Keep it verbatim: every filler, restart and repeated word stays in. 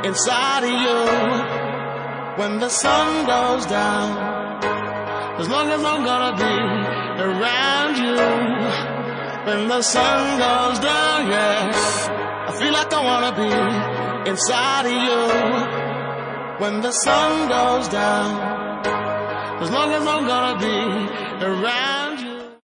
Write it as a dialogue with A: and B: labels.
A: inside of you when the sun goes down. As long as I'm gonna be around you when the sun goes down, yeah. I feel like I wanna be inside of you when the sun goes down. As long as I'm gonna be around